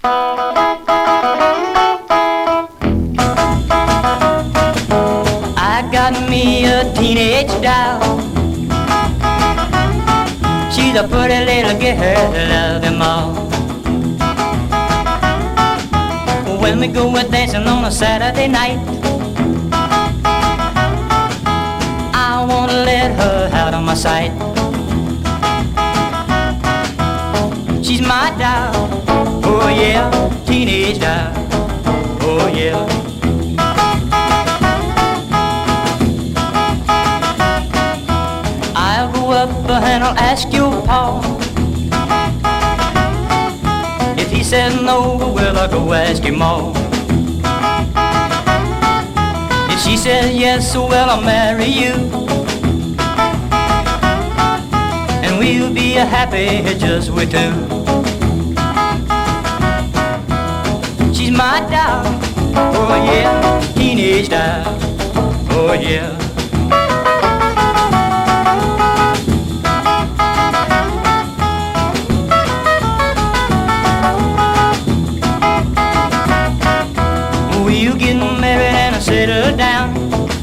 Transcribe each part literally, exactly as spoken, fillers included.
I got me a teenage doll. She's a pretty little girl, love them all. When we go a dancing on a Saturday night, I wanna let her out of my sight. She's my doll, oh yeah, teenage doll, oh yeah. I'll go up and I'll ask your pa. If he says no, well, I'll go ask your ma. If she says yes, well, I'll marry you, and we'll be happy just we two. She's my doll, oh yeah, teenage doll, oh yeah. We'll get married and settle down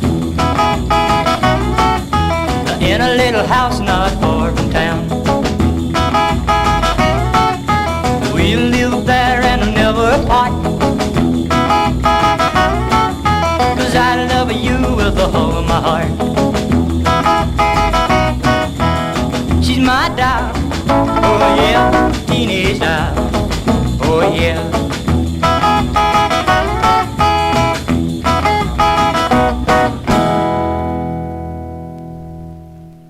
in a little house not far from town. We'll live there and never part, 'cause I love you with the whole of my heart. She's my doll, oh yeah, teenage doll, oh yeah.